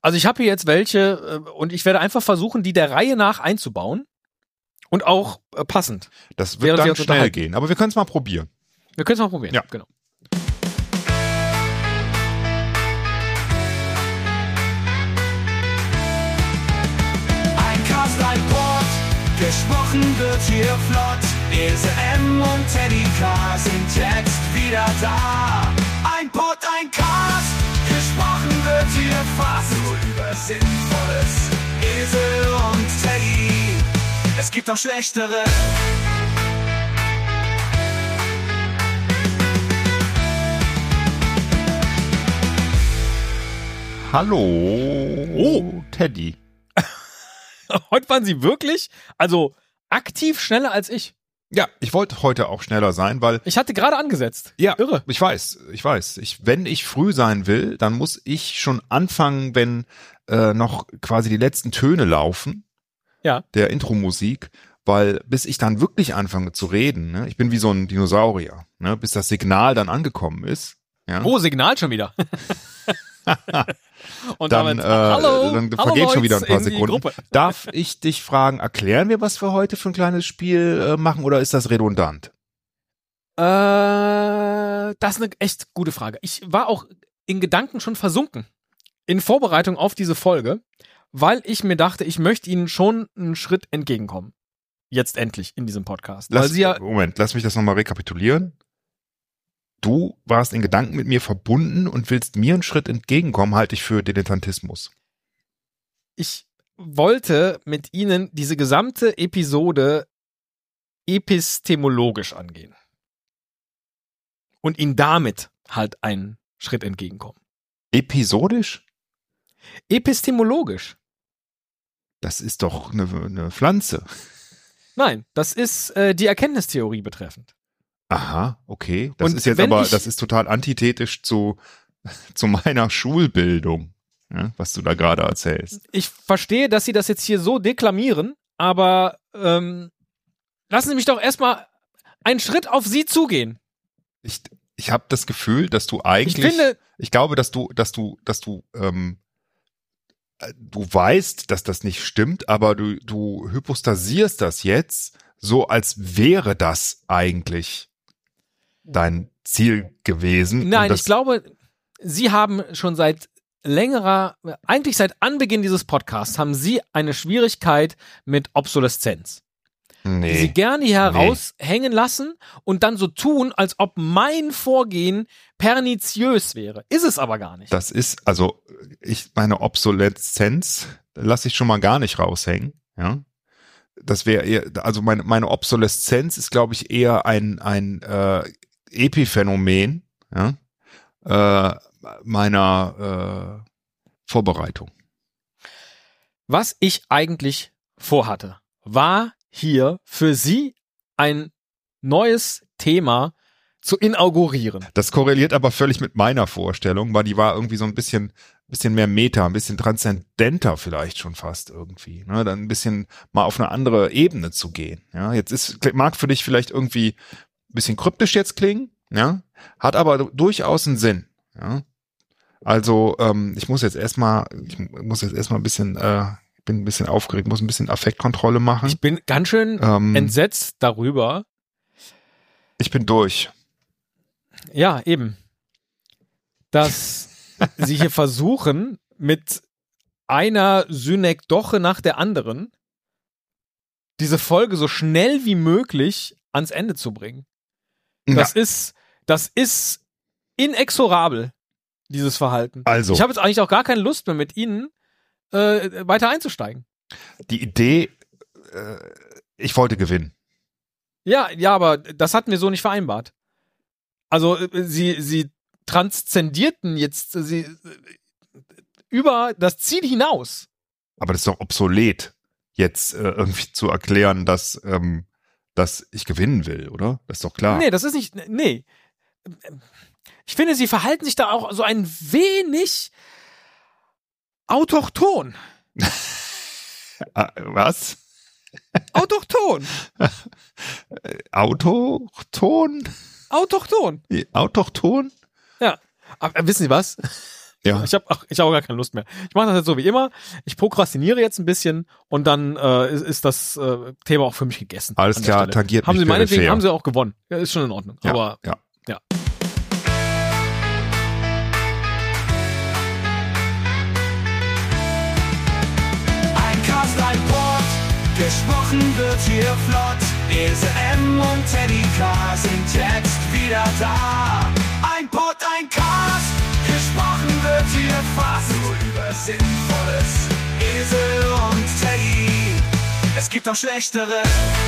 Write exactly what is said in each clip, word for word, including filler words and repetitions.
Also ich habe hier jetzt welche äh, und ich werde einfach versuchen, die der Reihe nach einzubauen und auch äh, passend. Das wird dann schnell gehen, aber wir können es mal probieren. Wir können es mal probieren, ja. Genau. Ein Cast, ein Pod, gesprochen wird hier flott. Ilse M und Teddy K sind jetzt wieder da. Ein Pod, ein Cast, gesprochen wird hier fast nur über Sinnvolles. Ilse und Teddy, es gibt auch schlechtere. Hallo, Oh. Teddy. Heute waren Sie wirklich, also aktiv schneller als ich. Ja, ich wollte heute auch schneller sein, weil... Ich hatte gerade angesetzt. Ja, Irre. ich weiß, ich weiß. Ich, wenn ich früh sein will, dann muss ich schon anfangen, wenn äh, noch quasi die letzten Töne laufen, ja. der Intro-Musik, weil bis ich dann wirklich anfange zu reden, ne, ich bin wie so ein Dinosaurier, ne, bis das Signal dann angekommen ist. Ja. Oh, Signal schon wieder. Und dann, damit, äh, hallo, dann hallo vergeht schon wieder ein paar in die Sekunden. Gruppe. Darf ich dich fragen, erklären wir, was wir heute für ein kleines Spiel äh, machen, oder ist das redundant? Äh, das ist eine echt gute Frage. Ich war auch in Gedanken schon versunken in Vorbereitung auf diese Folge, weil ich mir dachte, ich möchte Ihnen schon einen Schritt entgegenkommen. Jetzt endlich in diesem Podcast. Lass, weil Sie ja, Moment, lass mich das nochmal rekapitulieren. Du warst in Gedanken mit mir verbunden und willst mir einen Schritt entgegenkommen, halte ich für Dilettantismus. ich wollte mit Ihnen diese gesamte Episode epistemologisch angehen. Und Ihnen damit halt einen Schritt entgegenkommen. Episodisch? Epistemologisch. Das ist doch eine, eine Pflanze. Nein, das ist äh, die Erkenntnistheorie betreffend. Aha, okay. Das Und ist jetzt wenn aber, ich- das ist total antithetisch zu, zu meiner Schulbildung, ja, was du da gerade erzählst. Ich verstehe, dass Sie das jetzt hier so deklamieren, aber ähm, lassen Sie mich doch erstmal einen Schritt auf Sie zugehen. Ich, ich habe das Gefühl, dass du eigentlich, Ich finde, ich glaube, dass du, dass du, dass du, ähm, äh, du weißt, dass das nicht stimmt, aber du, du hypostasierst das jetzt so, als wäre das eigentlich dein Ziel gewesen. nein, Und das, ich glaube, Sie haben schon seit längerer, eigentlich seit Anbeginn dieses Podcasts, haben Sie eine Schwierigkeit mit Obsoleszenz. nee. Die Sie gerne hier heraushängen lassen und dann so tun, als ob mein Vorgehen perniziös wäre. Ist es aber gar nicht. Das ist, also ich meine Obsoleszenz lasse ich schon mal gar nicht raushängen, ja. Das wäre eher, also meine, meine Obsoleszenz ist, glaube ich, eher ein, ein äh, Epiphänomen, ja, äh, meiner äh, Vorbereitung. Was ich eigentlich vorhatte, war hier für Sie ein neues Thema zu inaugurieren. Das korreliert aber völlig mit meiner Vorstellung, weil die war irgendwie so ein bisschen, bisschen mehr Meta, ein bisschen transzendenter vielleicht schon fast irgendwie, ne, dann ein bisschen mal auf eine andere Ebene zu gehen, ja, jetzt ist, mag für dich vielleicht irgendwie ein bisschen kryptisch jetzt klingen, ja, hat aber durchaus einen Sinn, ja, also, ähm, ich muss jetzt erstmal, ich muss jetzt erstmal ein bisschen, äh, ich bin ein bisschen aufgeregt, muss ein bisschen Affektkontrolle machen. Ich bin ganz schön ähm, entsetzt darüber. Ich bin durch. Ja, eben. Dass Sie hier versuchen, mit einer Synekdoche nach der anderen diese Folge so schnell wie möglich ans Ende zu bringen. Das Ja, ist, das ist inexorabel, dieses Verhalten. also. Ich habe jetzt eigentlich auch gar keine Lust mehr, mit Ihnen äh, weiter einzusteigen. Die Idee, äh, ich wollte gewinnen. Ja, ja, aber das hatten wir so nicht vereinbart. Also äh, sie, sie transzendierten jetzt äh, sie äh, über das Ziel hinaus. Aber das ist doch obsolet, jetzt äh, irgendwie zu erklären, dass, ähm, dass ich gewinnen will, oder? Das ist doch klar. Nee, das ist nicht, nee. Ich finde, sie verhalten sich da auch so ein wenig autochton. Ah, was? Autochton. Autochton? Autochton. Autochton? Ja. Aber wissen Sie was? Ja. Ich habe ich hab auch gar keine Lust mehr. Ich mache das jetzt so wie immer. Ich prokrastiniere jetzt ein bisschen und dann äh, ist, ist das äh, Thema auch für mich gegessen. Alles klar, tangiert Haben mich Sie meinetwegen, peripher. haben Sie auch gewonnen. Ja, ist schon in Ordnung. Ja, Aber ja. ja. Ein Cast, ein Pod, gesprochen wird hier flott. Ese M und Teddy K sind jetzt wieder da. Ein Pod, ein Cast, gesprochen wird hier fast nur über Sinnvolles. Esel und Teddy, es gibt auch schlechtere.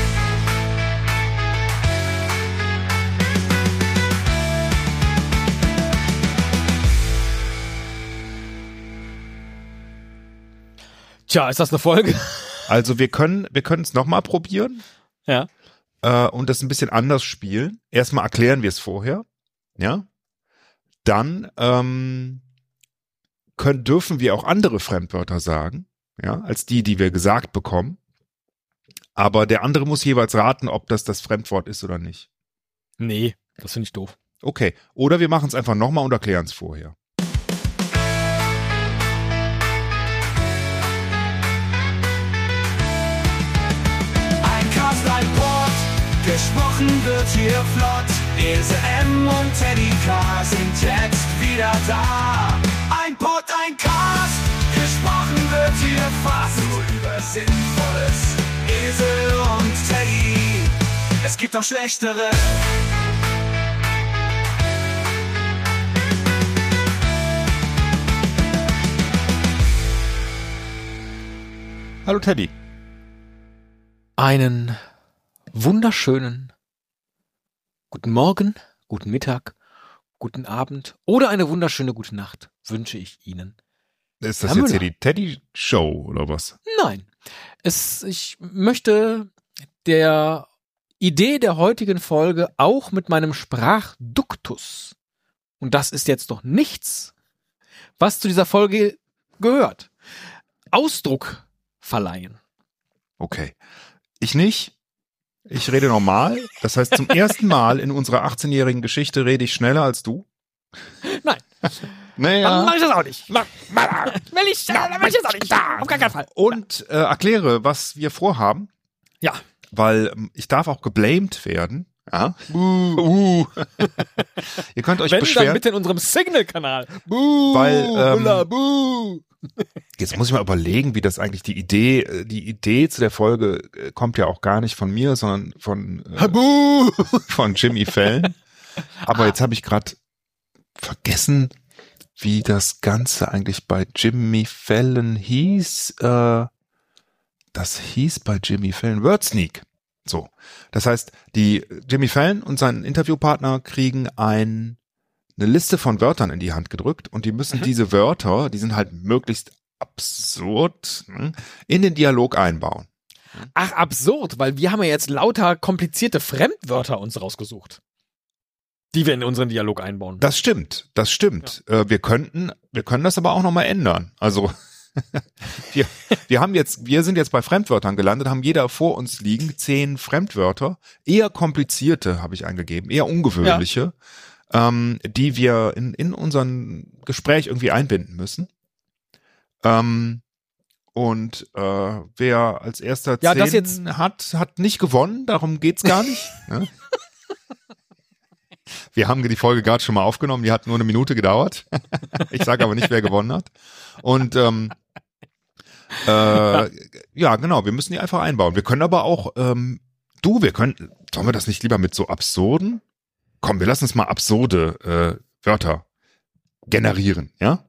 Tja, ist das eine Folge? Also wir können wir können es nochmal probieren Ja. äh, und das ein bisschen anders spielen. Erstmal erklären wir es vorher. Ja. Dann ähm, können, dürfen wir auch andere Fremdwörter sagen, ja, als die, die wir gesagt bekommen. Aber der andere muss jeweils raten, ob das das Fremdwort ist oder nicht. Nee, das finde ich doof. Okay. Oder wir machen es einfach nochmal und erklären es vorher. Ein Cast, ein Pod, gesprochen wird hier flott. Ese M und Teddy K sind jetzt wieder da. Ein Pod, ein Cast, gesprochen wird hier fast nur über Sinnvolles. Esel und Teddy, es gibt auch schlechtere. Hallo Teddy. Einen wunderschönen guten Morgen, guten Mittag, guten Abend oder eine wunderschöne gute Nacht wünsche ich Ihnen. Ist das Herr jetzt Müller. hier die Teddy-Show oder was? Nein, es, ich möchte der Idee der heutigen Folge auch mit meinem Sprachduktus, und das ist jetzt doch nichts, was zu dieser Folge gehört, Ausdruck verleihen. Okay. Ich nicht. Ich rede normal. Das heißt, zum ersten Mal in unserer achtzehnjährigen Geschichte rede ich schneller als du. Nein, dann Naja. mache ich das auch nicht. Mach, mach, will ich, dann mache ich das auch nicht. Auf gar keinen Fall. Und äh, erkläre, was wir vorhaben, Ja. weil ähm, ich darf auch geblamed werden. Ja. Uh. Ihr könnt euch Wenn, dann beschweren. bitte in unserem Signal-Kanal. Buh, Weil, ähm, Müller, buh. Jetzt muss ich mal überlegen, wie das eigentlich die Idee, äh, die Idee zu der Folge äh, kommt ja auch gar nicht von mir, sondern von äh, Buh. von Jimmy Fallon. Aber jetzt habe ich gerade vergessen, wie das Ganze eigentlich bei Jimmy Fallon hieß. Äh, das hieß bei Jimmy Fallon Word Sneak. So, das heißt, die Jimmy Fallon und sein Interviewpartner kriegen ein, eine Liste von Wörtern in die Hand gedrückt und die müssen Mhm. diese Wörter, die sind halt möglichst absurd, ne, in den Dialog einbauen. Ach, absurd, weil wir haben ja jetzt lauter komplizierte Fremdwörter uns rausgesucht, die wir in unseren Dialog einbauen. Das stimmt, das stimmt. Äh, wir könnten, wir können das aber auch nochmal ändern. Also wir, wir haben jetzt, wir sind jetzt bei Fremdwörtern gelandet, haben jeder vor uns liegen zehn Fremdwörter, eher komplizierte habe ich eingegeben, eher ungewöhnliche, ähm, die wir in in unseren Gespräch irgendwie einbinden müssen. Ähm, und äh, wer als erster Ja, zehn das jetzt- hat, hat nicht gewonnen. Darum geht's gar nicht. Ne? Wir haben die Folge gerade schon mal aufgenommen, die hat nur eine Minute gedauert. Ich sage aber nicht, wer gewonnen hat. Und ähm, äh, ja, genau, wir müssen die einfach einbauen. Wir können aber auch, ähm, du, wir können, sollen wir das nicht lieber mit so absurden? Komm, wir lassen uns mal absurde äh, Wörter generieren, ja?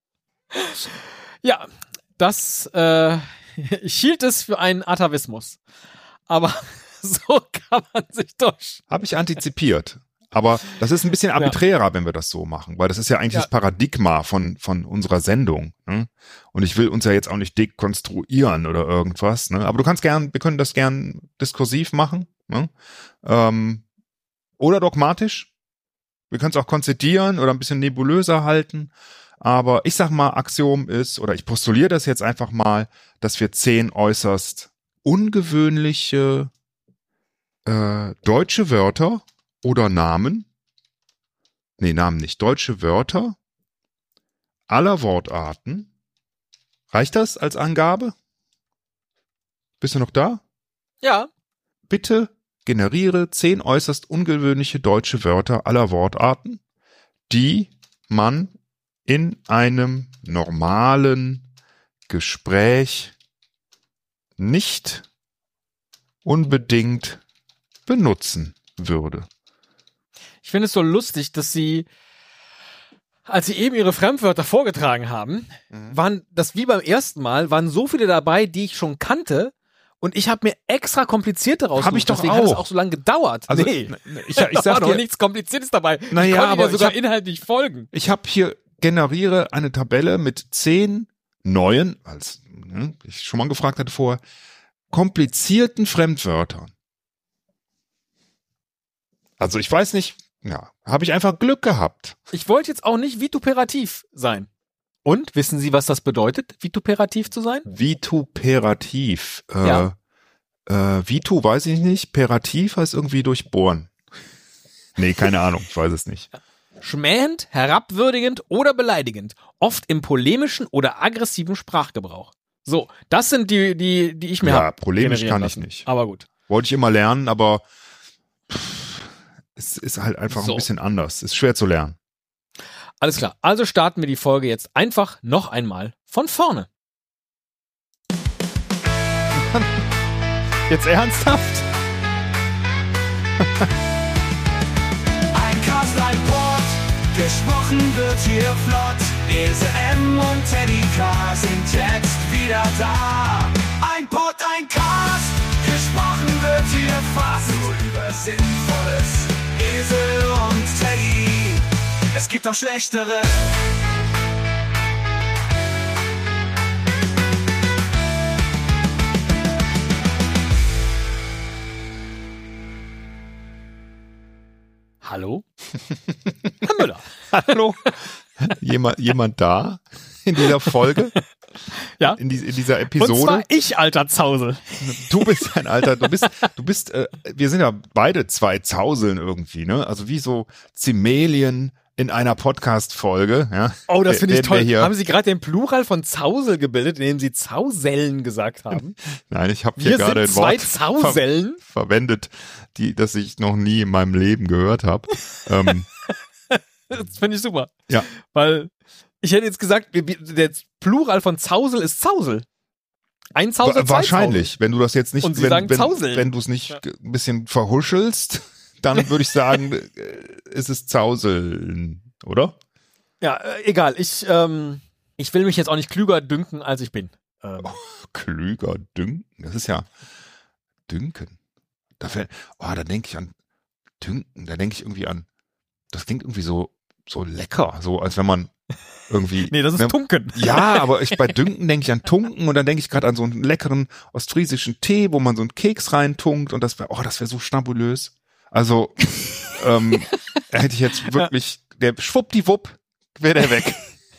Ja, das, äh, ich hielt es für einen Atavismus. Aber so kann man sich durch. Habe ich antizipiert. Aber das ist ein bisschen arbiträrer, wenn wir das so machen, weil das ist ja eigentlich Ja. das Paradigma von von unserer Sendung. Ne? Und ich will uns ja jetzt auch nicht dekonstruieren oder irgendwas. Ne? Aber du kannst gern, wir können das gern diskursiv machen, ne? ähm, oder dogmatisch. Wir können es auch konzidieren oder ein bisschen nebulöser halten. Aber ich sag mal, Axiom ist, oder ich postuliere das jetzt einfach mal, dass wir zehn äußerst ungewöhnliche äh, deutsche Wörter oder Namen, nee, Namen nicht, deutsche Wörter aller Wortarten. Reicht das als Angabe? Bist du noch da? Ja. Bitte generiere zehn äußerst ungewöhnliche deutsche Wörter aller Wortarten, die man in einem normalen Gespräch nicht unbedingt benutzen würde. Ich finde es so lustig, dass sie, als sie eben ihre Fremdwörter vorgetragen haben, mhm. waren das wie beim ersten Mal, waren so viele dabei, die ich schon kannte, und ich habe mir extra komplizierte rausgesucht. Hab ich doch Deswegen auch. hat es auch so lange gedauert. Also, nee, ich, ich da sag war doch dir, nichts Kompliziertes dabei. Na ich ja, konnte aber dir sogar ich hab, inhaltlich folgen. Ich habe hier, generiere eine Tabelle mit zehn neuen, als ne, ich schon mal gefragt hatte vorher, komplizierten Fremdwörtern. Also ich weiß nicht, ja, habe ich einfach Glück gehabt. Ich wollte jetzt auch nicht vituperativ sein. Und, wissen Sie, was das bedeutet, vituperativ zu sein? Vituperativ. Äh, Ja. äh, Vitu weiß ich nicht, perativ heißt irgendwie durchbohren. Nee, keine Ahnung, ich weiß es nicht. Schmähend, herabwürdigend oder beleidigend. Oft im polemischen oder aggressiven Sprachgebrauch. So, das sind die, die, die ich mir Ja, hab polemisch generieren kann ich lassen. nicht. Aber gut. Wollte ich immer lernen, aber pff, es ist halt einfach So. ein bisschen anders. Ist schwer zu lernen. Alles klar. Also starten wir die Folge jetzt einfach noch einmal von vorne. Jetzt ernsthaft? Ein Cast, ein Pod, gesprochen wird hier flott. Ese M und Teddy K sind jetzt wieder da. Ein Pod, ein Cast, gesprochen wird hier fast nur über Sinnvolles. Esel und Teddy, es gibt auch schlechtere. Hallo? Herr Müller. Hallo? Jemand, jemand da in dieser Folge? Ja. In, die, in dieser Episode? Und zwar ich, alter Zausel. Du bist ein Alter, du bist, du bist, äh, wir sind ja beide zwei Zauseln irgendwie, ne? Also wie so Zimelien in einer Podcast-Folge, ja. Oh, das finde ich Werden toll. wir hier- Haben Sie gerade den Plural von Zausel gebildet, indem Sie Zausellen gesagt haben? Nein, ich habe hier Wir gerade sind ein zwei Wort Zausellen. ver verwendet, die, das ich noch nie in meinem Leben gehört habe. ähm, Das finde ich super. Ja. Weil ich hätte jetzt gesagt, wir- wir- der Plural von Zausel ist Zausel. Ein Zausel, wa- zwei wahrscheinlich, wenn du das jetzt nicht, Und Sie wenn, sagen wenn, Zauseln. wenn du es nicht Ja. g- ein bisschen verhuschelst, dann würde ich sagen, äh, ist es Zauseln, oder? Ja, äh, egal. Ich, ähm, ich will mich jetzt auch nicht klüger dünken, als ich bin. Ähm, Klüger dünken, das ist ja dünken. Da fällt, oh, da denke ich an dünken, da denke ich irgendwie an, das klingt irgendwie so, so lecker, so als wenn man irgendwie. nee, das ist ne, Tunken. Ja, aber ich bei Dünken denke ich an Tunken und dann denke ich gerade an so einen leckeren ostfriesischen Tee, wo man so einen Keks reintunkt und das wäre, oh, das wäre so schnabulös. Also, ähm, hätte ich jetzt wirklich, der schwuppdiwupp, wäre der weg.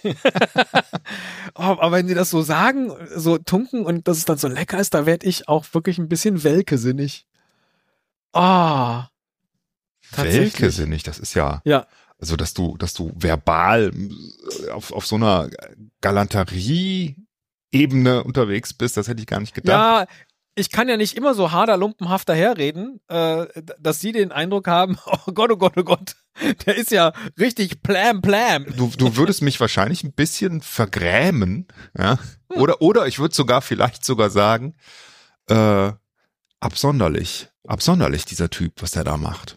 Oh, aber wenn Sie das so sagen, so tunken und dass es dann so lecker ist, da werde ich auch wirklich ein bisschen welkesinnig. Ah. Tatsächlich. Welkesinnig, das ist ja, Ja. also dass du, dass du verbal äh, auf, auf so einer Galanterie-Ebene unterwegs bist, das hätte ich gar nicht gedacht. Ja, ich kann ja nicht immer so haderlumpenhaft daherreden, äh, dass Sie den Eindruck haben, oh Gott, oh Gott, oh Gott, der ist ja richtig plam, plam. Du, du würdest mich wahrscheinlich ein bisschen vergrämen, ja, oder, oder ich würde sogar vielleicht sogar sagen, äh, absonderlich, absonderlich dieser Typ, was der da macht.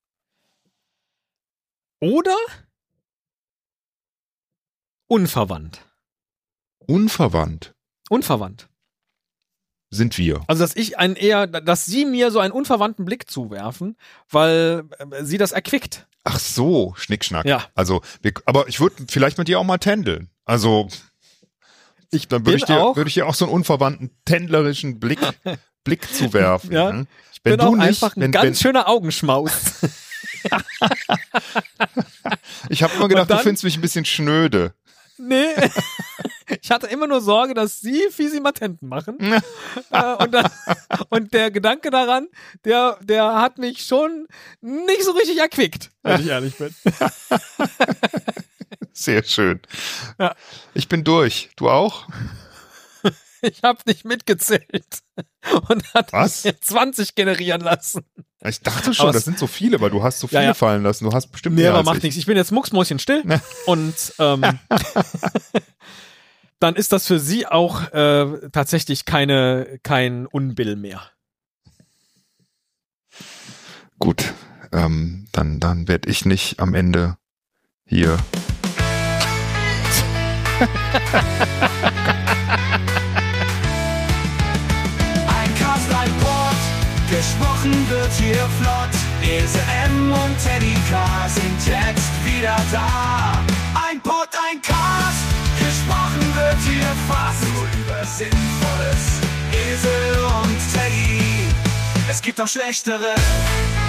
Oder unverwandt. Unverwandt Unverwandt. sind wir. Also, dass ich einen eher, dass Sie mir so einen unverwandten Blick zuwerfen, weil äh, Sie das erquickt. Ach so, Schnickschnack. Ja. Also, wir, aber ich würde vielleicht mit dir auch mal tändeln. Also, Ich dann bin würde ich dir, auch, würde ich dir auch so einen unverwandten tändlerischen Blick, Blick zuwerfen. Ja. ne? ich Wenn bin du auch nicht, einfach ein wenn, ganz wenn, schöner Augenschmaus. ich habe immer gedacht, Und dann- du findest mich ein bisschen schnöde. Nee. Ich hatte immer nur Sorge, dass Sie Fisimatenten machen. äh, und, dann, und der Gedanke daran, der, der hat mich schon nicht so richtig erquickt, wenn ich ehrlich bin. Sehr schön. Ja. Ich bin durch. Du auch? Ich habe nicht mitgezählt und hat Was? mir zwanzig generieren lassen. Ich dachte schon, Aber das sind so viele, weil du hast so viele Ja, ja. fallen lassen. Du hast bestimmt Nee, mehr aber als macht ich. nichts. Ich bin jetzt mucksmäuschenstill und ähm, dann ist das für sie auch äh, tatsächlich keine kein Unbill mehr. Gut, ähm, dann, dann werde ich nicht am Ende hier. Ein Cast, ein Pod, gesprochen wird hier flott. Ese M und Teddy K sind jetzt wieder da. Ein Pod, ein Cast, gesprochen wird hier fast nur über Sinnvolles. Esel und Teddy, es gibt auch schlechtere.